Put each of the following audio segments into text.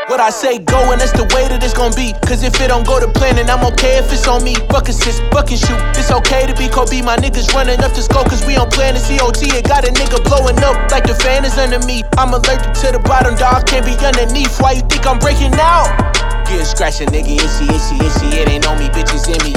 What I say go, and that's the way that it's gon' be. Cause if it don't go to plan, then I'm okay if it's on me. Fuck assist, fuck and shoot. It's okay to be Kobe. My niggas running up to score, cause we on plan to COT. It got a nigga blowing up like the fan is under me. I'm allergic to the bottom, dog, can't be underneath. Why you think I'm breaking out? Get scratching, nigga, itchy. It ain't on me, bitches, in me.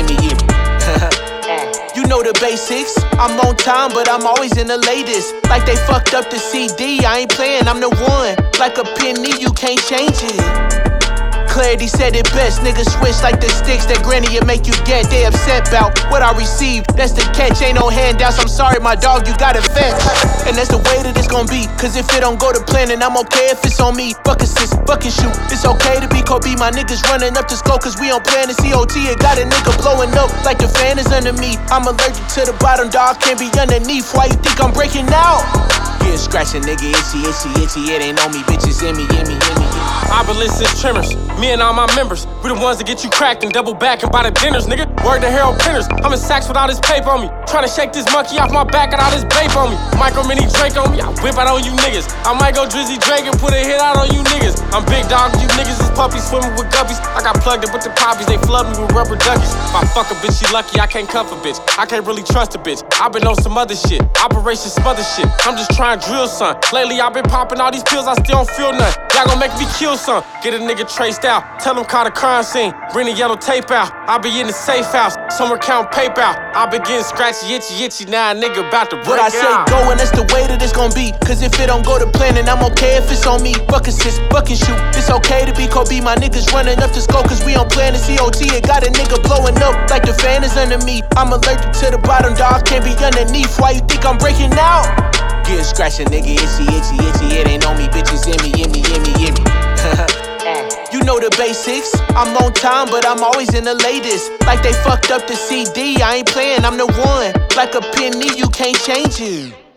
You know the basics, I'm on time, but I'm always in the latest. Like they fucked up the CD, I ain't playing, I'm the one. Like a penny, you can't change it. Clarity said it best, niggas switch like the sticks that granny will make you get. They upset about what I received, that's the catch, ain't no handouts. I'm sorry, my dog, you gotta fetch. And that's the way that it's gon' be. Cause if it don't go to plan, then I'm okay if it's on me. Fuck assist, fuck and shoot. It's okay to be Kobe, my niggas running up to score, cause we on plan to COT. It got a nigga blowing up like the fan is under me. I'm allergic to the bottom, dog, can't be underneath. Why you think I'm breaking out? Get scratching, nigga, itchy. It ain't on me, bitches, in me. I've been listening to Trimmers, me and all my members. We the ones that get you cracked and double back and buy the dinners, nigga. Word to Harold Pinners, I'm in Saks with all this paper on me. Tryna shake this monkey off my back and all this bape on me. Micro mini Drake on me, I whip out on you niggas. I might go Drizzy Drake and put a hit out on you niggas. I'm big dog, you niggas is puppies swimming with guppies. I got plugged in with the poppies, they flood me with rubber duckies. If I fuck a bitch, she lucky, I can't cuff a bitch. I can't really trust a bitch, I've been on some other shit. Operation smother shit, I'm just trying to drill son. Lately I've been popping all these pills, I still don't feel nothing. Y'all gon' make me kill some. Get a nigga traced out. Tell him call the crime scene. Bring the yellow tape out. I be in the safe house. Somewhere count paper out. I been getting scratchy, itchy. Now a nigga about to break out. What I say go, and that's the way that it's gon' be. Cause if it don't go to plan, then I'm okay if it's on me. Fuck assist, fuck and shoot. It's okay to be Kobe. My niggas running up to score, cause we on plan to COT. It got a nigga blowing up like the fan is under me. I'm allergic to the bottom, dog, can't be underneath. Why you think I'm breaking out? Get scratching, nigga, itchy. It ain't on me, bitches, in me. You know the basics, I'm on time, but I'm always in the latest. Like they fucked up the CD, I ain't playing, I'm the one. Like a penny, you can't change it.